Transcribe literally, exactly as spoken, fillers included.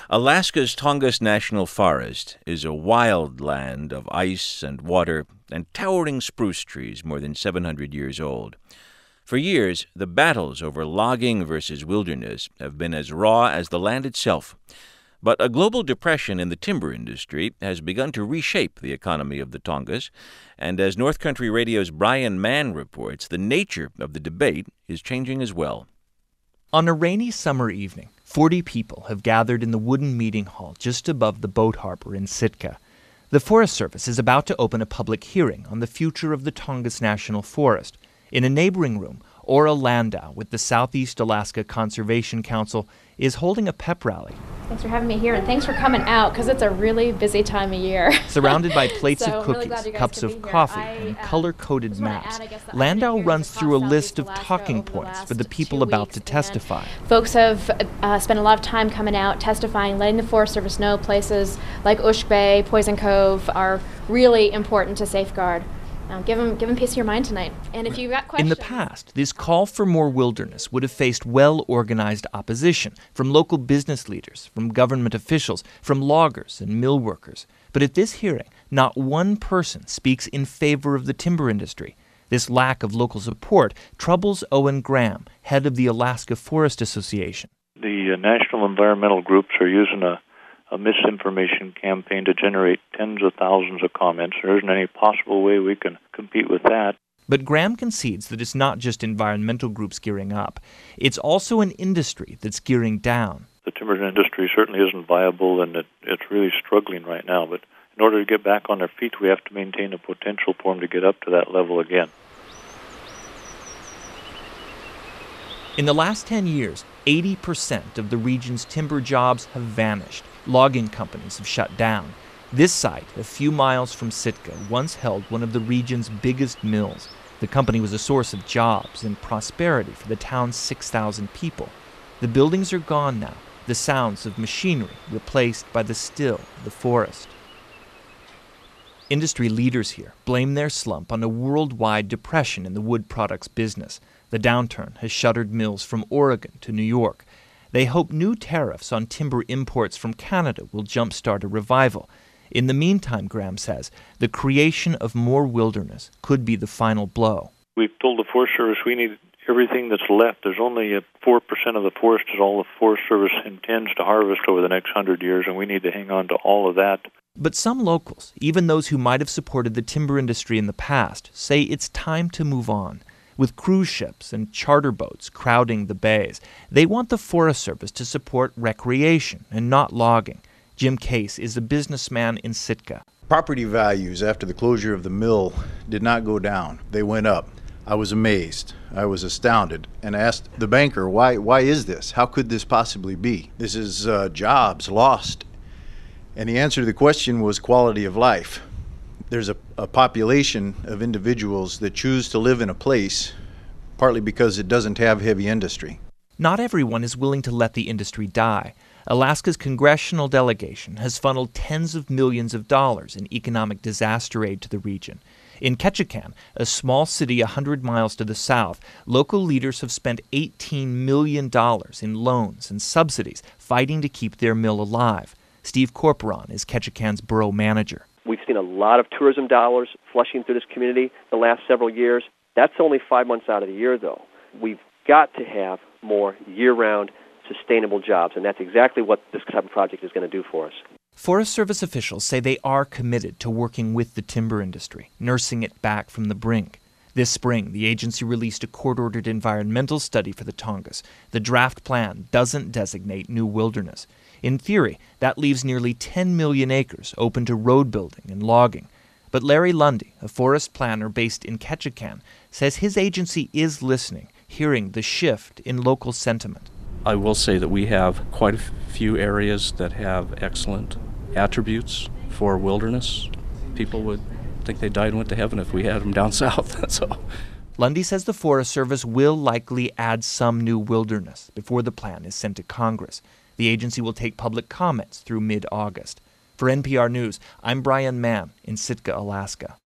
Alaska's Tongass National Forest is a wild land of ice and water and towering spruce trees more than seven hundred years old. For years, the battles over logging versus wilderness have been as raw as the land itself. But a global depression in the timber industry has begun to reshape the economy of the Tongass, and as North Country Radio's Brian Mann reports, the nature of the debate is changing as well. On a rainy summer evening, forty people have gathered in the wooden meeting hall just above the boat harbor in Sitka. The Forest Service is about to open a public hearing on the future of the Tongass National Forest. In a neighboring room, Ora Landau with the Southeast Alaska Conservation Council is holding a pep rally. Thanks for having me here, and thanks for coming out, because it's a really busy time of year. Surrounded by plates so of cookies, really cups of here. coffee, I, and uh, color-coded maps, add, Landau runs through a list of Alaska talking over the points for last the people two about weeks, to testify. Folks have uh, spent a lot of time coming out, testifying, letting the Forest Service know places like Ushk Bay, Poison Cove are really important to safeguard. Now, give them, give them peace of your mind tonight. And if you've got questions... In the past, this call for more wilderness would have faced well-organized opposition from local business leaders, from government officials, from loggers and mill workers. But at this hearing, not one person speaks in favor of the timber industry. This lack of local support troubles Owen Graham, head of the Alaska Forest Association. The uh, national environmental groups are using a a misinformation campaign to generate tens of thousands of comments. There isn't any possible way we can compete with that. But Graham concedes that it's not just environmental groups gearing up. It's also an industry that's gearing down. The timber industry certainly isn't viable, and it, it's really struggling right now. But in order to get back on their feet, we have to maintain the potential for them to get up to that level again. In the last ten years, eighty percent of the region's timber jobs have vanished. Logging companies have shut down. This site, a few miles from Sitka, once held one of the region's biggest mills. The company was a source of jobs and prosperity for the town's six thousand people. The buildings are gone now, the sounds of machinery replaced by the still of the forest. Industry leaders here blame their slump on a worldwide depression in the wood products business. The downturn has shuttered mills from Oregon to New York. They hope new tariffs on timber imports from Canada will jumpstart a revival. In the meantime, Graham says, the creation of more wilderness could be the final blow. We've told the Forest Service we need everything that's left. There's only a four percent of the forest is all the Forest Service intends to harvest over the next hundred years, and we need to hang on to all of that. But some locals, even those who might have supported the timber industry in the past, say it's time to move on. With cruise ships and charter boats crowding the bays, they want the Forest Service to support recreation and not logging. Jim Case is a businessman in Sitka. Property values after the closure of the mill did not go down. They went up. I was amazed. I was astounded and asked the banker, why, why is this? How could this possibly be? This is uh, jobs lost. And the answer to the question was quality of life. There's a, a population of individuals that choose to live in a place partly because it doesn't have heavy industry. Not everyone is willing to let the industry die. Alaska's congressional delegation has funneled tens of millions of dollars in economic disaster aid to the region. In Ketchikan, a small city a hundred miles to the south, local leaders have spent eighteen million dollars in loans and subsidies fighting to keep their mill alive. Steve Corporon is Ketchikan's borough manager. We've seen a lot of tourism dollars flushing through this community the last several years. That's only five months out of the year, though. We've got to have more year-round sustainable jobs, and that's exactly what this type of project is going to do for us. Forest Service officials say they are committed to working with the timber industry, nursing it back from the brink. This spring, the agency released a court-ordered environmental study for the Tongass. The draft plan doesn't designate new wilderness. In theory, that leaves nearly ten million acres open to road building and logging. But Larry Lundy, a forest planner based in Ketchikan, says his agency is listening, hearing the shift in local sentiment. I will say that we have quite a few areas that have excellent attributes for wilderness. People would think they died and went to heaven if we had them down south. That's all. Lundy says the Forest Service will likely add some new wilderness before the plan is sent to Congress. The agency will take public comments through mid-August. For N P R News, I'm Brian Mann in Sitka, Alaska.